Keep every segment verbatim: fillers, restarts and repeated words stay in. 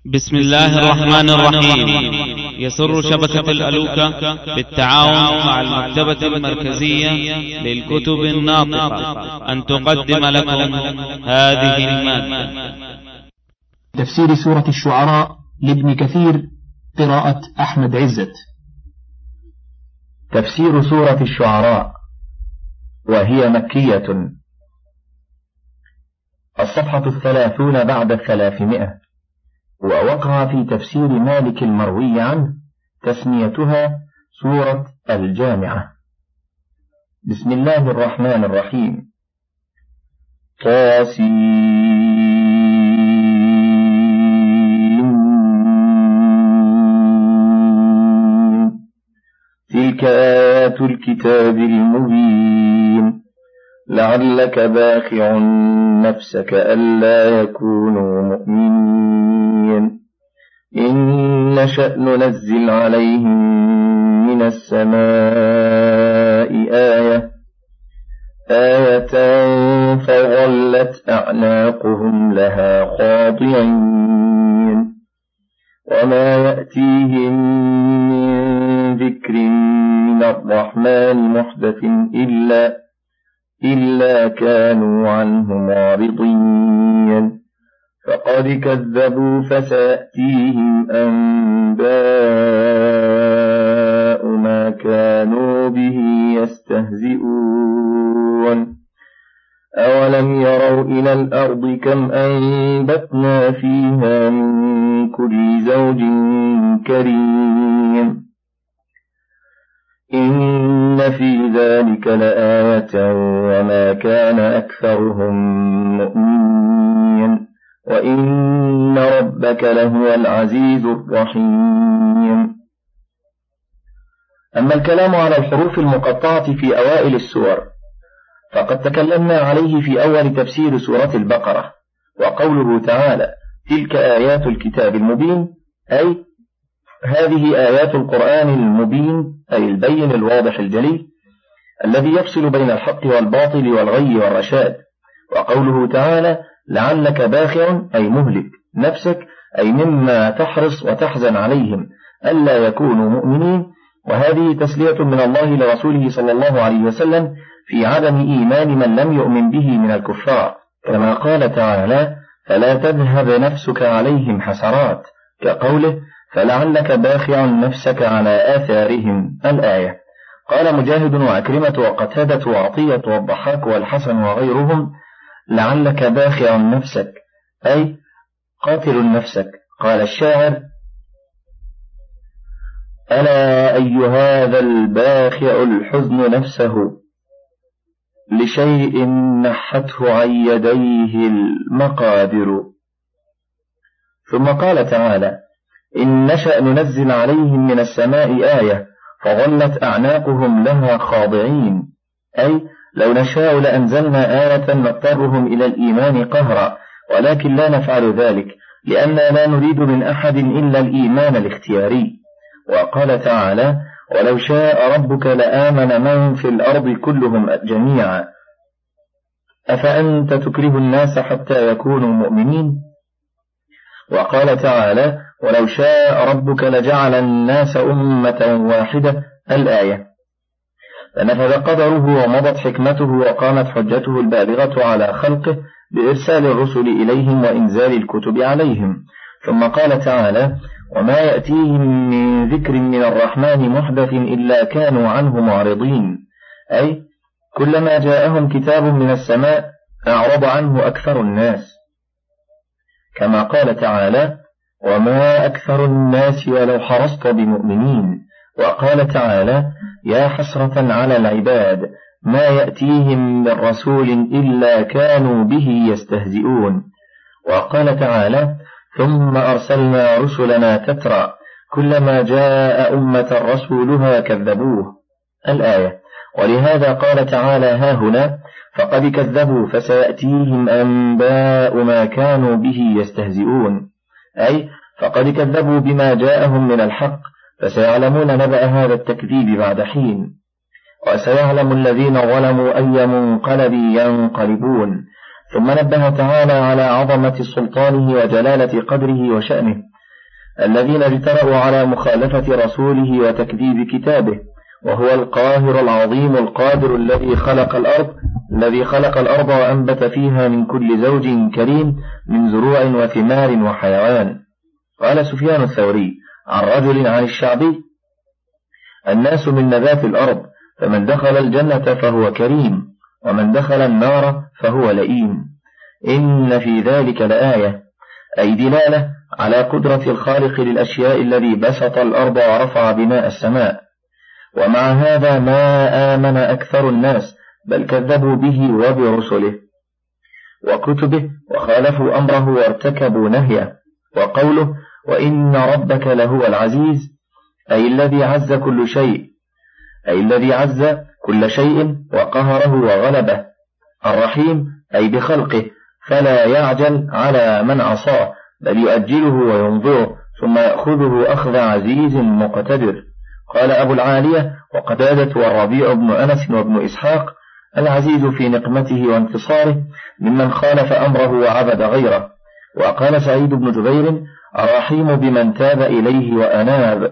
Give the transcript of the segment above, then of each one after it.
بسم الله الرحمن الرحيم. يسر شبكة الألوكة بالتعاون مع المكتبة المركزية للكتب الناطقة أن تقدم لكم هذه المادة. تفسير سورة الشعراء لابن كثير، قراءة أحمد عزت. تفسير سورة الشعراء وهي مكية. الصفحة الثلاثون بعد الثلاثمائة. ووقع في تفسير مالك المروي عنه تسميتها سورة الجامعة. بسم الله الرحمن الرحيم. طاسين. تلك آيات الكتاب المبين لعلك باخع نفسك ألا يكونوا مؤمنين إن نشأ ننزل عليهم من السماء آية آية فظلت أعناقهم لها خاضعين وما يأتيهم من ذكر من الرحمن محدث إلا إلا كانوا عنه معرضين فقد كذبوا فسيأتيهم أنباء ما كانوا به يستهزئون أولم يروا إلى الأرض كم أنبتنا فيها من كل زوج كريم إن في ذلك لآية وما كان أكثرهم مؤمنين وإن ربك لهو العزيز الرحيم. أما الكلام على الحروف المقطعة في أوائل السور فقد تكلمنا عليه في أول تفسير سورة البقرة، وقوله تعالى تلك آيات الكتاب المبين أي هذه آيات القرآن المبين أي البين الواضح الجلي الذي يفصل بين الحق والباطل والغي والرشاد. وقوله تعالى لعلك باخع أي مهلك نفسك أي مما تحرص وتحزن عليهم ألا يكونوا مؤمنين، وهذه تسلية من الله لرسوله صلى الله عليه وسلم في عدم إيمان من لم يؤمن به من الكفار، كما قال تعالى فلا تذهب نفسك عليهم حسرات، كقوله فلعلك باخع نفسك على آثارهم الآية. قال مجاهد وعكرمة وقتادة وعطية والضحاك والحسن وغيرهم لعلك باخع نفسك أي قاتل نفسك. قال الشاعر ألا أي هذا الباخع الحزن نفسه لشيء نحته عن يديه المقادر. ثم قال تعالى إن نشأ ننزل عليهم من السماء آية فظلت أعناقهم لها خاضعين أي لو نشاء لأنزلنا آية نضطرهم إلى الإيمان قهرا، ولكن لا نفعل ذلك لأننا لا نريد من أحد إلا الإيمان الاختياري. وقال تعالى ولو شاء ربك لآمن من في الأرض كلهم جميعا أفأنت تكره الناس حتى يكونوا مؤمنين. وقال تعالى ولو شاء ربك لجعل الناس أمة واحدة الآية. فنفذ قدره ومضت حكمته وقامت حجته البالغة على خلقه بإرسال الرسل إليهم وإنزال الكتب عليهم. ثم قال تعالى وما يأتيهم من ذكر من الرحمن محدث إلا كانوا عنه معرضين أي كلما جاءهم كتاب من السماء أعرض عنه أكثر الناس، كما قال تعالى وما أكثر الناس ولو حرصت بمؤمنين. وقال تعالى يا حسرة على العباد ما يأتيهم من رسول إلا كانوا به يستهزئون. وقال تعالى ثم أرسلنا رسلنا تترى كلما جاء أمة رسولها كذبوه الآية. ولهذا قال تعالى ها هنا فقد كذبوا فسيأتيهم أنباء ما كانوا به يستهزئون أي فقد كذبوا بما جاءهم من الحق فسيعلمون نبأ هذا التكذيب بعد حين وسيعلم الذين ظلموا أي منقلب ينقلبون. ثم نبه تعالى على عظمة سلطانه وجلالة قدره وشأنه الذين اجترأوا على مخالفة رسوله وتكذيب كتابه، وهو القاهر العظيم القادر الذي خلق الأرض الذي خلق الأرض وأنبت فيها من كل زوج كريم من زروع وثمار وحيوان. قال سفيان الثوري عن رجل عن الشعبي: الناس من نبات الأرض، فمن دخل الجنة فهو كريم، ومن دخل النار فهو لئيم. إن في ذلك لآية، أي دلالة على قدرة الخالق للأشياء الذي بسط الأرض ورفع بناء السماء. ومع هذا ما آمن أكثر الناس، بل كذبوا به وبرسله وكتبه وخالفوا أمره وارتكبوا نهيه. وقوله: وإن ربك لهو العزيز، أي الذي عز كل شيء أي الذي عز كل شيء وقهره وغلبه. الرحيم، أي بخلقه، فلا يعجل على من عصاه، بل يؤجله وينظره ثم يأخذه أخذ عزيز مقتدر. قال أبو العالية وقتادة والربيع بن أنس وابن إسحاق: العزيز في نقمته وانتصاره ممن خالف أمره وعبد غيره. وقال سعيد بن جبير: الرحيم بمن تاب إليه وأناب.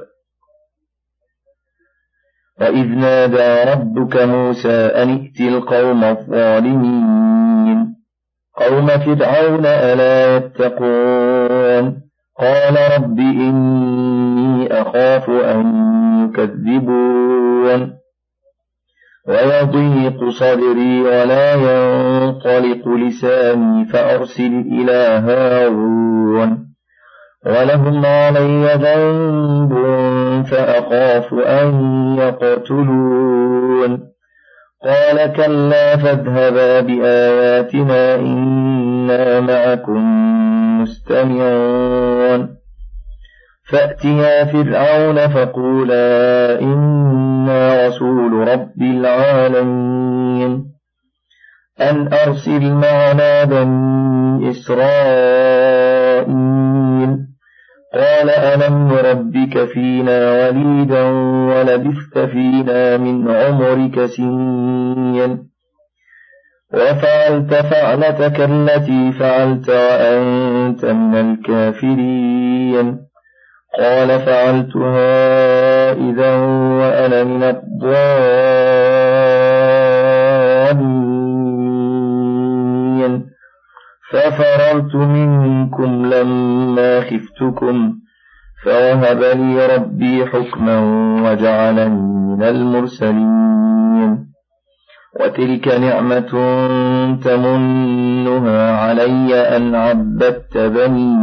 وإذ نادى ربك موسى أن ائت القوم الظالمين قوم فرعون ألا يتقون قال رب إني أخاف أن يكذبون ويضيق صدري ولا ينطلق لساني فأرسل إلى هارون ولهم علي ذنب فأخاف أن يقتلون قال كلا فاذهبا بآياتنا إنا معكم مستمعون فأتيا فرعون فقولا إنا رسول رب العالمين أن أرسل معنا بني إسرائيل قال ألم نربك فينا وليدا ولبثت فينا من عمرك سنين وفعلت فعلتك التي فعلت وأنت من الكافرين قال فعلتها إذا وأنا من الضالين ففررت منكم لما خفتكم فوهب لي ربي حكما وجعلني من المرسلين وتلك نعمة تمنها علي أن عبدت بني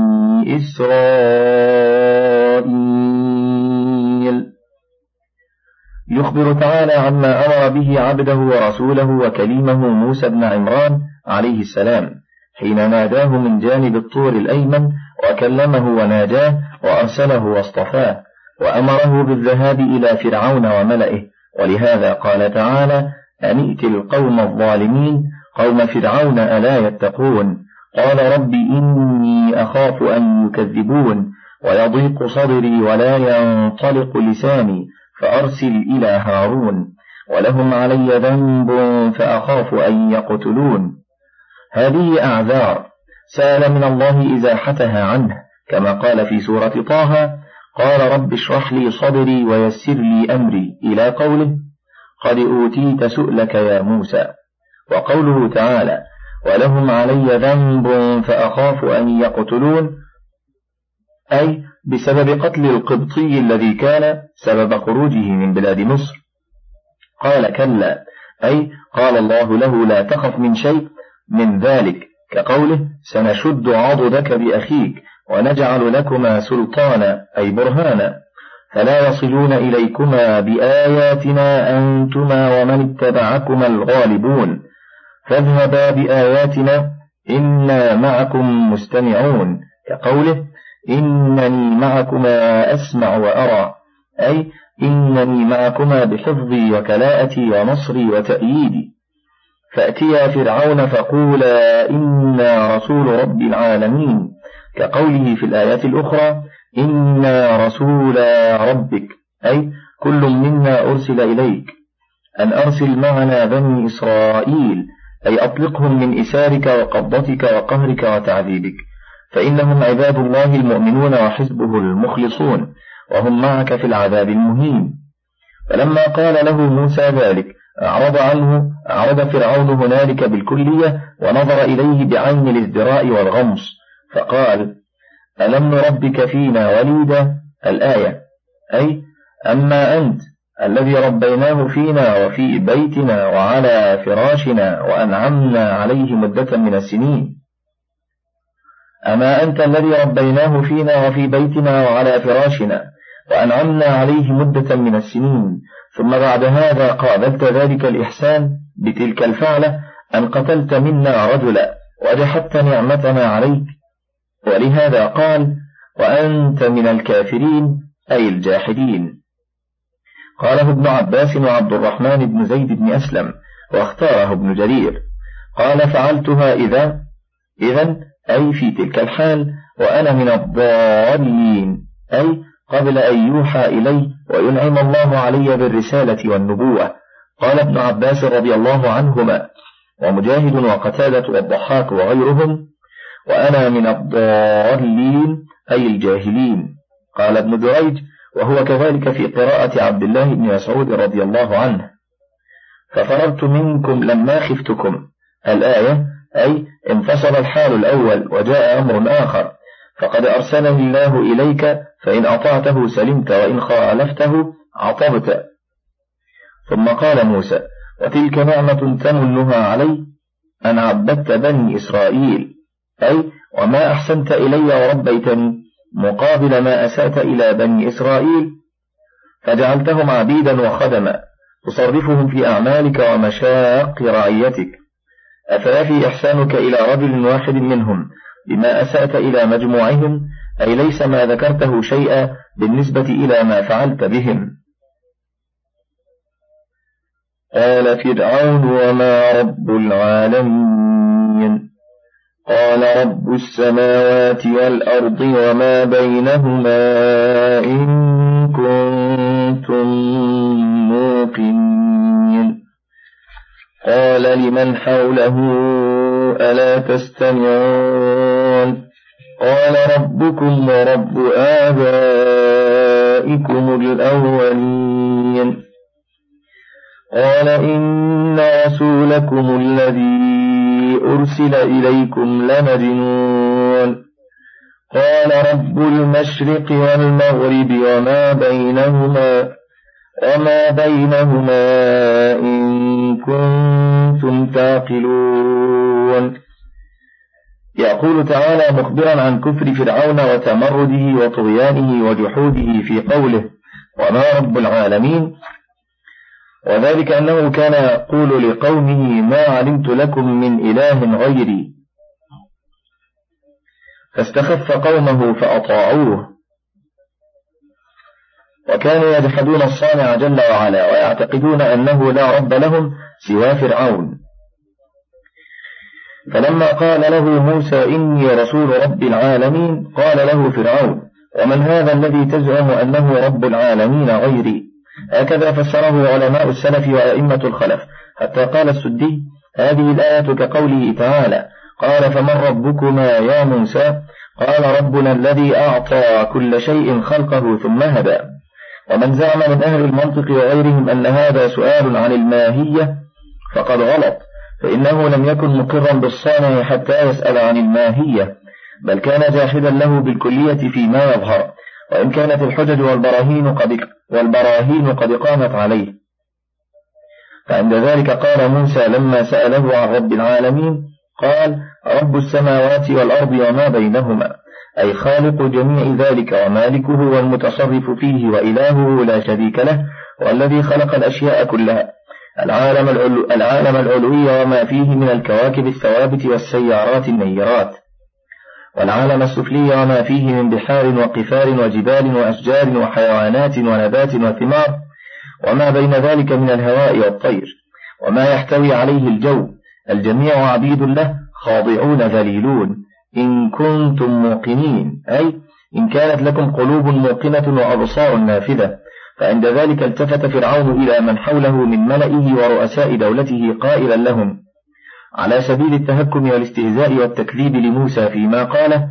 إسرائيل. يخبر تعالى عما أمر به عبده ورسوله وكليمه موسى بن عمران عليه السلام حين ناداه من جانب الطور الأيمن وكلمه وناجاه وأرسله واصطفاه وأمره بالذهاب إلى فرعون وملئه. ولهذا قال تعالى أن ائت القوم الظالمين قوم فرعون ألا يتقون قال رب إني أخاف أن يكذبون ويضيق صدري ولا ينطلق لساني فأرسل إلى هارون ولهم علي ذنب فأخاف أن يقتلون. هذه أعذار سأل من الله إزاحتها عنه كما قال في سورة طه قال رب اشرح لي صدري ويسر لي أمري إلى قوله قد أوتيت سؤلك يا موسى. وقوله تعالى ولهم علي ذنب فأخاف أن يقتلون أي بسبب قتل القبطي الذي كان سبب خروجه من بلاد مصر. قال كلا أي قال الله له لا تخف من شيء من ذلك كقوله سنشد عضدك بأخيك ونجعل لكما سلطانا أي برهانا فلا يصلون إليكما بآياتنا أنتما ومن اتبعكما الغالبون فاذهبا بآياتنا إنا معكم مستمعون كقوله إنني معكما أسمع وأرى أي إنني معكما بحفظي وكلاءتي ونصري وتأييدي. فأتيا فرعون فقولا إنا رسول رب العالمين كقوله في الآيات الأخرى إنا رسول ربك أي كل منا أرسل إليك أن أرسل معنا بني إسرائيل أي أطلقهم من إسارك وقبضتك وقهرك وتعذيبك. فإنهم عباد الله المؤمنون وحزبه المخلصون، وهم معك في العذاب المهين. فلما قال له موسى ذلك أعرض عنه أعرض فرعون هنالك بالكلية، ونظر إليه بعين الازدراء والغمص، فقال: ألم نربك فينا وليدا؟ الآية، أي أما أنت الذي ربيناه فينا وفي بيتنا وعلى فراشنا وأنعمنا عليه مدة من السنين. أما أنت الذي ربيناه فينا وفي بيتنا وعلى فراشنا وأنعمنا عليه مدة من السنين، ثم بعد هذا قابلت ذلك الإحسان بتلك الفعلة أن قتلت منا رجلا وجحدت نعمتنا عليك. ولهذا قال: وأنت من الكافرين، أي الجاحدين. قاله ابن عباس وعبد الرحمن بن زيد بن أسلم، واختاره ابن جرير. قال: فعلتها إذا إذن أي في تلك الحال، وأنا من الضالين، أي قبل أن يوحى إلي وينعم الله علي بالرسالة والنبوة. قال ابن عباس رضي الله عنهما ومجاهد وقتادة والضحاك وغيرهم: وأنا من الضالين، أي الجاهلين. قال ابن دريج وهو كذلك في قراءة عبد الله بن مسعود رضي الله عنه: ففررت منكم لما خفتكم. الآية، أي انفصل الحال الأول وجاء أمر آخر، فقد أرسلني الله إليك فإن أطعته سلمت وإن خالفته عطبت. ثم قال موسى: وتلك نعمة تمنها علي أن عبدت بني إسرائيل، أي وما أحسنت إلي وربيتني مقابل ما أسأت إلى بني إسرائيل، فجعلتهم عبيدا وخدما تصرفهم في أعمالك ومشاق رعيتك. أفيفي إحسانك إلى رجل واحد منهم بما أسأت إلى مجموعهم، أي ليس ما ذكرته شيئا بالنسبة إلى ما فعلت بهم. قال فرعون: وما رب العالمين؟ قال: رب السماوات والأرض وما بينهما إن كنتم موقنين. قال لمن حوله: ألا تستمعون؟ قال: ربكم ورب آبائكم الأولين. قال: إن رسولكم الذي أرسل إليكم لمجنون. قال: رب المشرق والمغرب وما بينهما وما بينهما إن كنتم تعقلون. يقول تعالى مخبرا عن كفر فرعون وتمرده وطغيانه وجحوده في قوله: وما رب العالمين، وذلك أنه كان يقول لقومه: ما علمت لكم من إله غيري، فاستخف قومه فأطاعوه، وكانوا يجحدون الصانع جل وعلا ويعتقدون أنه لا رب لهم سوى فرعون. فلما قال له موسى: إني رسول رب العالمين، قال له فرعون: ومن هذا الذي تزعم أنه رب العالمين غيري؟ هكذا فسره علماء السلف وأئمة الخلف، حتى قال السدي: هذه الآية كقوله تعالى: قال: فمن ربكما يا موسى؟ قال: ربنا الذي أعطى كل شيء خلقه ثم هدى. ومن زعم من أهل المنطق وغيرهم أن هذا سؤال عن الماهية فقد غلط، فإنه لم يكن مقرا بالصانع حتى يسأل عن الماهية، بل كان جاحدا له بالكلية فيما يظهر، وإن كانت الحجج والبراهين قد, والبراهين قد قامت عليه. فعند ذلك قال موسى لما سأله عن رب العالمين: قال: رب السماوات والأرض وما بينهما، أي خالق جميع ذلك ومالكه والمتصرف فيه وإلهه لا شريك له، والذي خلق الأشياء كلها، العالم, العلو العالم العلوي وما فيه من الكواكب الثوابت والسيارات النيرات، والعالم السفلي وما فيه من بحار وقفار وجبال وأشجار وحيوانات ونبات وثمار، وما بين ذلك من الهواء والطير، وما يحتوي عليه الجو، الجميع عبيد له خاضعون ذليلون، إن كنتم موقنين، أي إن كانت لكم قلوب موقنة وأبصار نافذة. فعند ذلك التفت فرعون إلى من حوله من ملئه ورؤساء دولته قائلا لهم على سبيل التهكم والاستهزاء والتكذيب لموسى فيما قاله: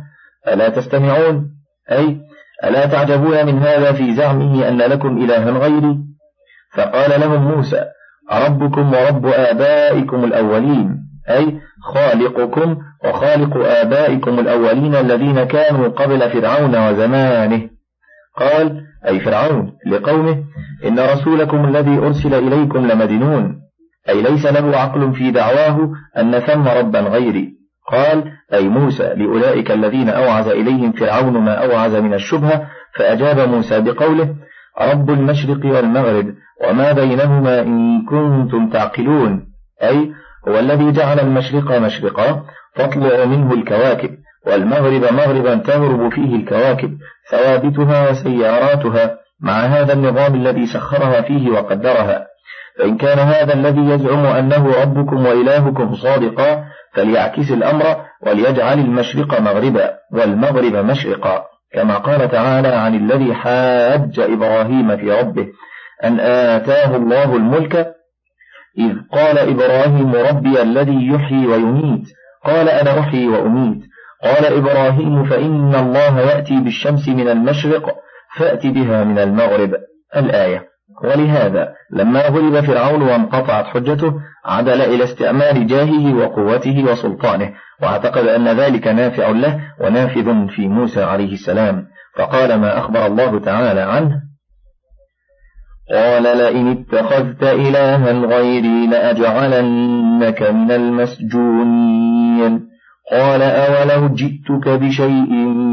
ألا تستمعون؟ أي ألا تعجبون من هذا في زعمه أن لكم إلها غيري؟ فقال لهم موسى: ربكم ورب آبائكم الأولين، أي خالقكم وخالق آبائكم الأولين الذين كانوا قبل فرعون وزمانه. قال: أي فرعون لقومه: إن رسولكم الذي أرسل إليكم لمجنون، أي ليس له عقل في دعواه أن ثم ربا غيري. قال: أي موسى لأولئك الذين أوعز إليهم فرعون ما أوعز من الشبهة، فأجاب موسى بقوله: رب المشرق والمغرب وما بينهما إن كنتم تعقلون، أي هو الذي جعل المشرق مشرقا تطلع منه الكواكب، والمغرب مغربا تغرب فيه الكواكب، ثوابتها وسياراتها، مع هذا النظام الذي سخرها فيه وقدرها. فإن كان هذا الذي يزعم أنه ربكم وإلهكم صادقا، فليعكس الأمر وليجعل المشرق مغربا والمغرب مشرقا، كما قال تعالى عن الذي حاج إبراهيم في ربه أن آتاه الله الملك إذ قال إبراهيم: ربي الذي يحيي ويميت، قال: أنا أحيي وأميت. قال إبراهيم: فإن الله يأتي بالشمس من المشرق فأت بها من المغرب. الآية. ولهذا لما غلب فرعون وانقطعت حجته عدل إلى استعمال جاهه وقوته وسلطانه، واعتقد أن ذلك نافع له ونافذ في موسى عليه السلام، فقال ما أخبر الله تعالى عنه: قال: لئن اتخذت إلها غيري لأجعلنك من المسجونين. قال: أولو جئتك بشيء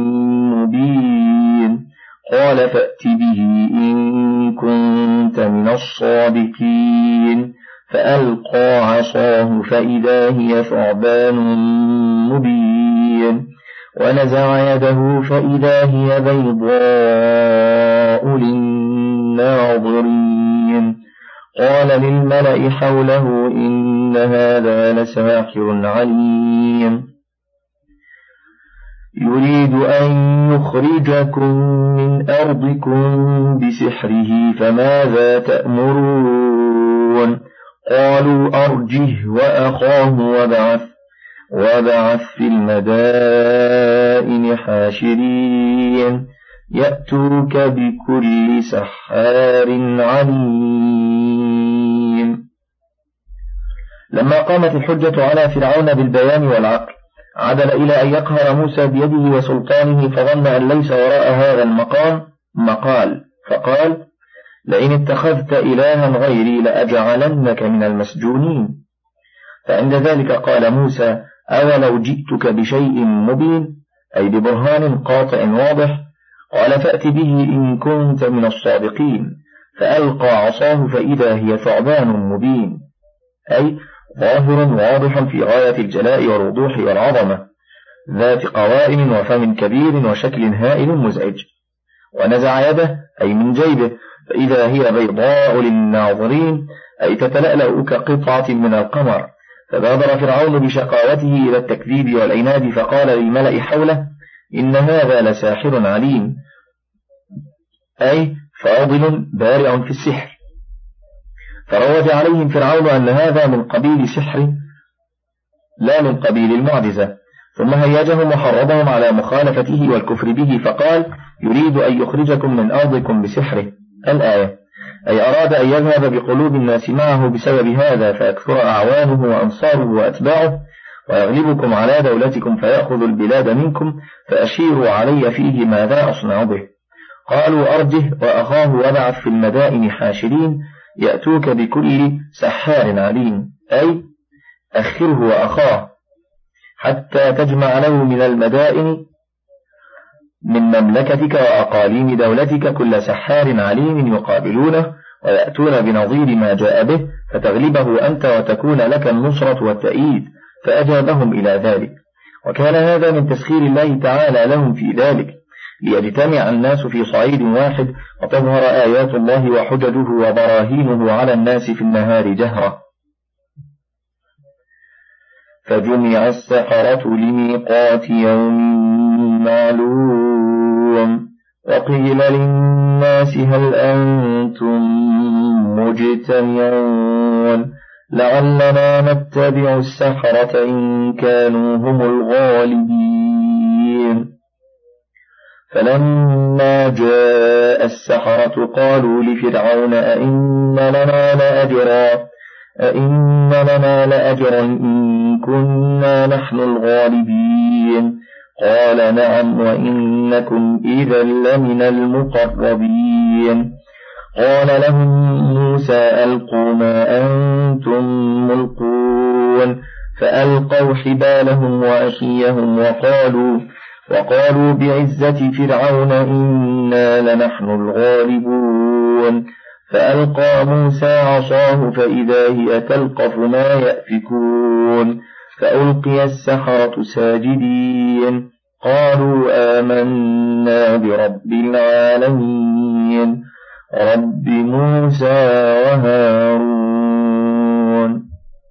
مبين. قال: فأت به إن كنت من الصادقين. فألقى عصاه فإذا هي ثعبان مبين، ونزع يده فإذا هي بيضاء للناظرين. قال للملأ حوله: إن هذا لساحر عليم، يريد أن يخرجكم من أرضكم بسحره فماذا تأمرون؟ قالوا: أرجه وأخاه وابعث وابعث في المدائن حاشرين يأتوك بكل سحار عليم. لما قامت الحجة على فرعون بالبيان والعقل، عدل إلى أن يقهر موسى بيده وسلطانه، فظن أن ليس وراء هذا المقام مقال، فقال: لئن اتخذت إلها غيري لأجعلنك من المسجونين. فعند ذلك قال موسى: أولو جئتك بشيء مبين، أي ببرهان قاطع واضح. قال: فأت به إن كنت من الصادقين. فألقى عصاه فإذا هي ثعبان مبين، أي ظاهر واضح في غاية الجلاء والوضوح والعظمة، ذات قوائم وفم كبير وشكل هائل مزعج. ونزع يده، أي من جيبه، فإذا هي بيضاء للناظرين، أي تتلألأ كقطعة من القمر. فبادر فرعون بشقاوته إلى التكذيب والعناد، فقال للملأ حوله: إن هذا لساحر عليم، أي فاضل بارع في السحر. فروج عليهم فرعون أن هذا من قبيل سحر لا من قبيل المعجزة، ثم هيجهم وحرضهم على مخالفته والكفر به، فقال: يريد أن يخرجكم من أرضكم بسحره. الآية. أي أراد أن يذهب بقلوب الناس معه بسبب هذا، فيكثر أعوانه وأنصاره وأتباعه، ويغلبكم على دولتكم فيأخذ البلاد منكم، فأشيروا علي فيه ماذا أصنع به. قالوا: أرجه وأخاه وابعث في المدائن حاشرين يأتوك بكل سحار عليم، أي أخره وأخاه حتى تجمع له من المدائن من مملكتك وأقاليم دولتك كل سحار عليم يقابلونه ويأتون بنظير ما جاء به، فتغلبه أنت وتكون لك النصرة والتأييد. فأجابهم إلى ذلك، وكان هذا من تسخير الله تعالى لهم في ذلك، ليجتمع الناس في صعيد واحد، وتظهر آيات الله وحججه وبراهينه على الناس في النهار جهرة. فجمع السحرة لميقات يوم معلوم، وقيل للناس هل أنتم مجتمعون لعلنا نتبع السحرة إن كانوا هم الغالبين. فلما جاء السحرة قالوا لفرعون أئن لنا لأجرا أئن لنا لأجرا إن كنا نحن الغالبين قال نعم وإنكم إذا لمن المقربين قال لهم موسى ألقوا ما أنتم ملقون فألقوا حبالهم وعصيهم وقالوا وقالوا بعزة فرعون إنا لنحن الغالبون فألقى موسى عصاه فإذا هي تلقف ما يأفكون فألقي السحرة ساجدين قالوا آمنا برب العالمين رب موسى وهارون.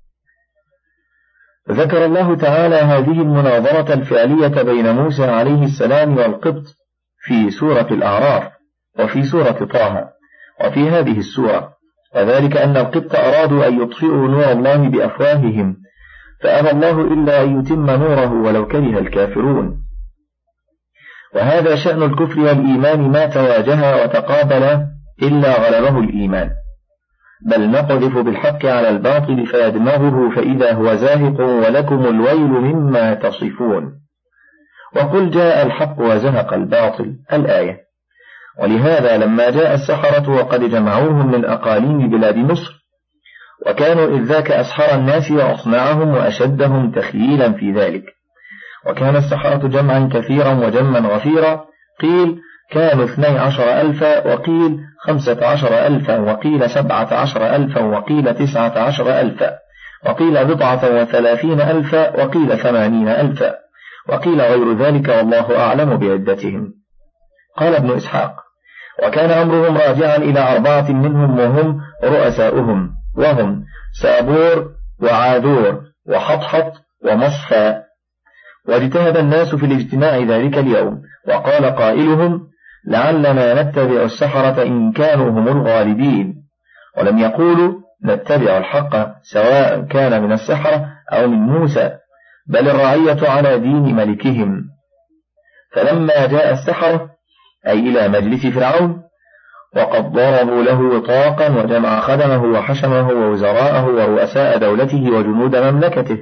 ذكر الله تعالى هذه المناظرة الفعلية بين موسى عليه السلام والقبط في سورة الأعراف وفي سورة طه وفي هذه السورة، وذلك أن القبط أرادوا أن يطفئوا نور الله بأفواههم فأبى الله إلا أن يتم نوره ولو كره الكافرون. وهذا شأن الكفر والإيمان ما تواجه وتقابل إلا غلبه الإيمان، بل نقذف بالحق على الباطل فيدمغه فإذا هو زاهق ولكم الويل مما تصفون وقل جاء الحق وزهق الباطل الآية. ولهذا لما جاء السحرة وقد جمعوهم من أقاليم بلاد مصر وكانوا إذ ذاك أسحر الناس وأصنعهم وأشدهم تخييلا في ذلك، وكان السحرة جمعا كثيرا وجما غفيرا، قيل كانوا اثني عشر ألفا وقيل خمسة عشر ألفا وقيل سبعة عشر ألفا وقيل تسعة عشر ألفا وقيل بضعة وثلاثين ألفا وقيل ثمانين ألفا وقيل غير ذلك والله أعلم بعدتهم. قال ابن إسحاق وكان أمرهم راجعا إلى أربعة منهم وهم رؤساؤهم وهم سابور وعاذور وحطحط ومصفى. واجتهد الناس في الاجتماع ذلك اليوم وقال قائلهم لعلنا نتبع السحرة إن كانوا هم الغالبين، ولم يقولوا نتبع الحق سواء كان من السحرة أو من موسى، بل الرعية على دين ملكهم. فلما جاء السحرة أي إلى مجلس فرعون وقد ضربوا له وطاقا وجمع خدمه وحشمه ووزراءه ورؤساء دولته وجنود مملكته،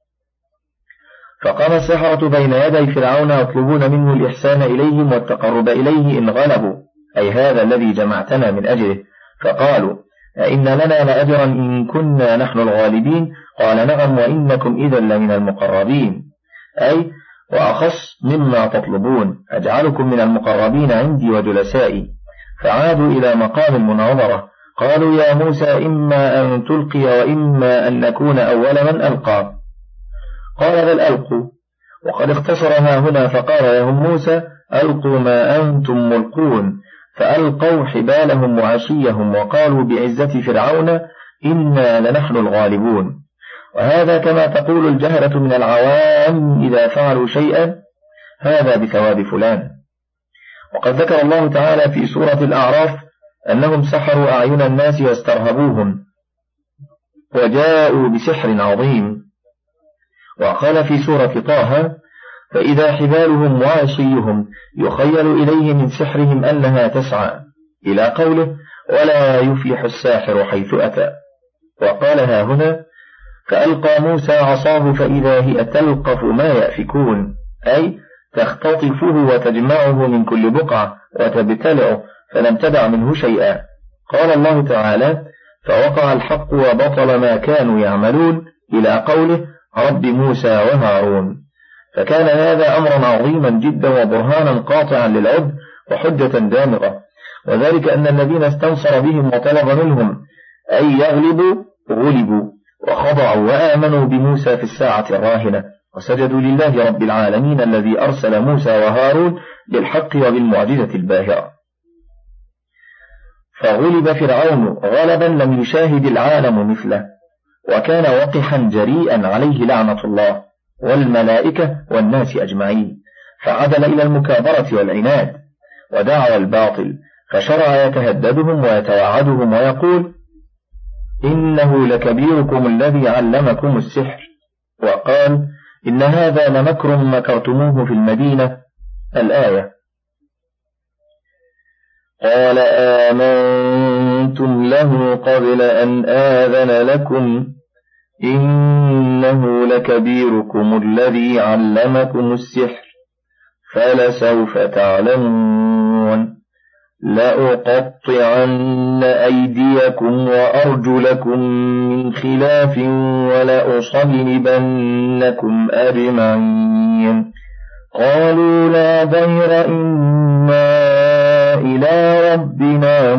فقام السحرة بين يدي فرعون يطلبون منه الإحسان إليهم والتقرب إليه إن غلبوا، أي هذا الذي جمعتنا من أجله، فقالوا أئن لنا لأجرا إن كنا نحن الغالبين قال نعم وإنكم إذا لمن المقربين، أي وأخص مما تطلبون أجعلكم من المقربين عندي وجلسائي. فعادوا إلى مقام المناظرة قالوا يا موسى إما أن تلقي وإما أن نكون أول من ألقى، قال بل ألقوا، وقد اختصرها هنا فقال لهم موسى ألقوا ما أنتم ملقون، فألقوا حبالهم وعصيهم وقالوا بعزة فرعون إنا لنحن الغالبون. وهذا كما تقول الجهرة من العوام إذا فعلوا شيئا هذا بثواب فلان. وقد ذكر الله تعالى في سورة الأعراف أنهم سحروا أعين الناس واسترهبوهم وجاءوا بسحر عظيم، وقال في سورة طه فإذا حبالهم وعصيهم يخيل إليه من سحرهم أنها تسعى إلى قوله ولا يفلح الساحر حيث أتى. وقالها هنا فألقى موسى عصاه فإذا هي تلقف ما يأفكون، أي تختطفه وتجمعه من كل بقعة وتبتلعه فلم تدع منه شيئا. قال الله تعالى فوقع الحق وبطل ما كانوا يعملون إلى قوله رب موسى وهارون. فكان هذا أمرا عظيما جدا وبرهانا قاطعا للعد وحجة دامغة، وذلك أن الذين استنصر بهم وطلب منهم أن يغلبوا غلبوا وخضعوا وآمنوا بموسى في الساعة الراهنة وسجدوا لله رب العالمين الذي أرسل موسى وهارون بالحق وبالمعجزة الباهرة. فغلب فرعون غلبا لم يشاهد العالم مثله، وكان وقحا جريئا عليه لعنة الله والملائكة والناس أجمعين، فعدل إلى المكابرة والعناد ودعوى الباطل، فشرع يتهددهم ويتوعدهم ويقول إنه لكبيركم الذي علمكم السحر، وقال إن هذا لمكر مكرتموه في المدينة الآية. قال آمنتم له قبل أن آذن لكم إنه لكبيركم الذي علمكم السحر فلسوف تعلمون لأقطعن أيديكم وأرجلكم من خلاف ولأصلبنكم أجمعين قالوا لا ضير إنا إلى ربنا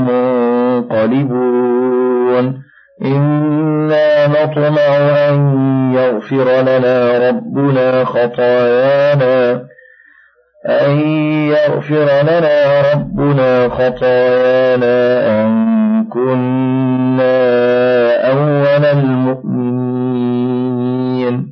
منقلبون إنا نطمع أن يغفر لنا ربنا خطايانا أن يغفر لنا ربنا خطايانا أن كنا أول المؤمنين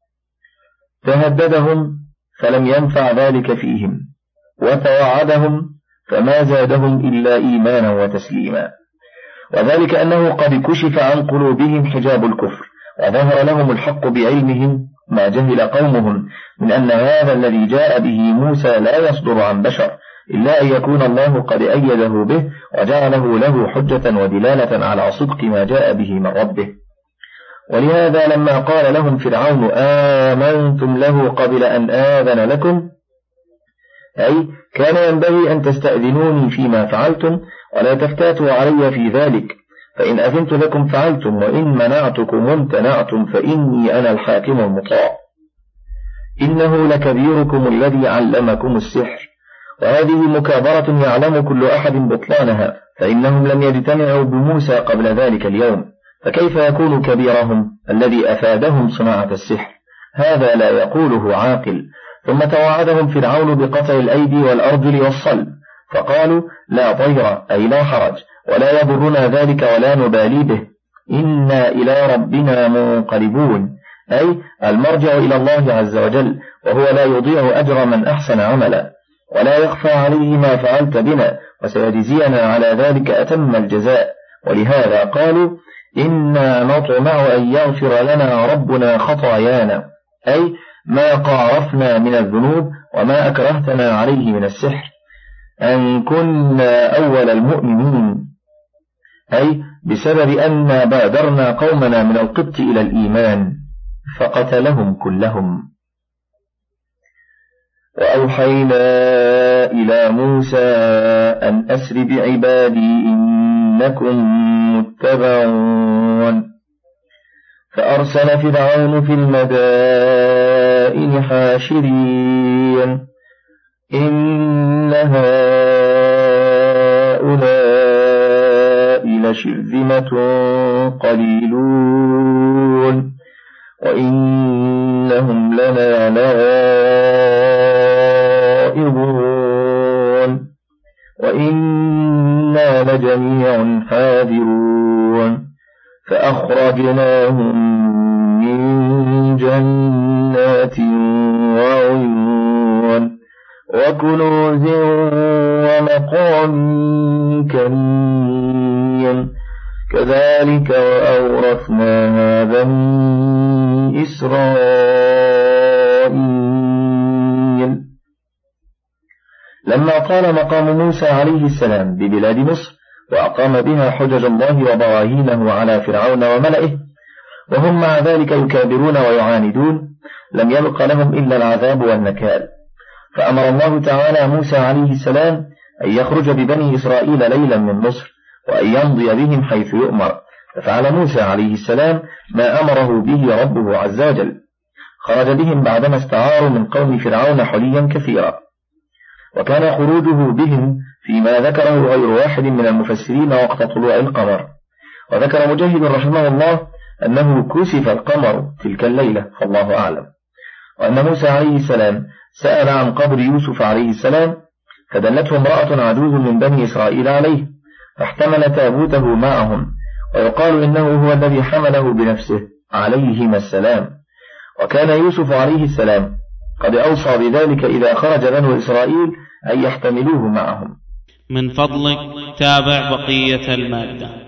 تهددهم فلم ينفع ذلك فيهم وتوعدهم فما زادهم إلا إيمانا وتسليما وذلك أنه قد كشف عن قلوبهم حجاب الكفر وظهر لهم الحق بعلمهم ما جهل قومهم من أن هذا الذي جاء به موسى لا يصدر عن بشر إلا أن يكون الله قد أيده به وجعله له حجة ودلالة على صدق ما جاء به من ربه. ولهذا لما قال لهم فرعون آمنتم له قبل أن آذن لكم أي كان ينبغي أن تستأذنوني فيما فعلتم ولا تفتاتوا علي في ذلك فإن أذنت لكم فعلتم وإن منعتكم امتنعتم فإني أنا الحاكم المطاع إنه لكبيركم الذي علمكم السحر وهذه مكابرة يعلم كل أحد بطلانها فإنهم لم يجتمعوا بموسى قبل ذلك اليوم فكيف يكون كبيرهم الذي أفادهم صناعة السحر هذا لا يقوله عاقل. ثم توعدهم فرعون بقطع الأيدي والأرجل والصلب فقالوا لا ضير أي لا حرج ولا يضرنا ذلك ولا نبالي به إنا إلى ربنا منقلبون أي المرجع إلى الله عز وجل وهو لا يضيع أجر من أحسن عملا ولا يخفى عليه ما فعلت بنا وسيجزينا على ذلك أتم الجزاء. ولهذا قالوا إنا نطمع أن يغفر لنا ربنا خطايانا أي ما قارفنا من الذنوب وما أكرهتنا عليه من السحر أن كنا أول المؤمنين أي بسبب أن بادرنا قومنا من القبط إلى الإيمان فقتلهم كلهم. وأوحينا إلى موسى أن أسر بعبادي إنكم متبعون فأرسل فرعون في المدائن حاشرين إن هؤلاء لشرذمة قليلون وإنهم لنا لغائظون وإنا لجميع حاذرون فأخرجناهم من جنات وعيون وكنوز ومقام كريم كذلك وأورثناها بني إسرائيل. لما طال مقام موسى عليه السلام ببلاد مصر وأقام بها حجج الله وبراهينه على فرعون وملئه وهم مع ذلك يكابرون ويعاندون لم يبق لهم إلا العذاب والنكال فأمر الله تعالى موسى عليه السلام أن يخرج ببني إسرائيل ليلا من مصر وأن يمضي بهم حيث يؤمر ففعل موسى عليه السلام ما أمره به ربه عز وجل خرج بهم بعدما استعاروا من قوم فرعون حليا كثيرا وكان خروجه بهم فيما ذكره غير واحد من المفسرين وقت طلوع القمر. وذكر مجاهد رحمه الله أنه كسف القمر تلك الليلة فالله أعلم. وأن موسى عليه السلام سأل عن قبر يوسف عليه السلام فدلته امرأة عجوز من بني إسرائيل عليه فاحتمل تابوته معهم ويقال إنه هو الذي حمله بنفسه عليهما السلام. وكان يوسف عليه السلام قد أوصى بذلك إذا خرج بنو إسرائيل أن يحتملوه معهم. من فضلك تابع بقية المادة.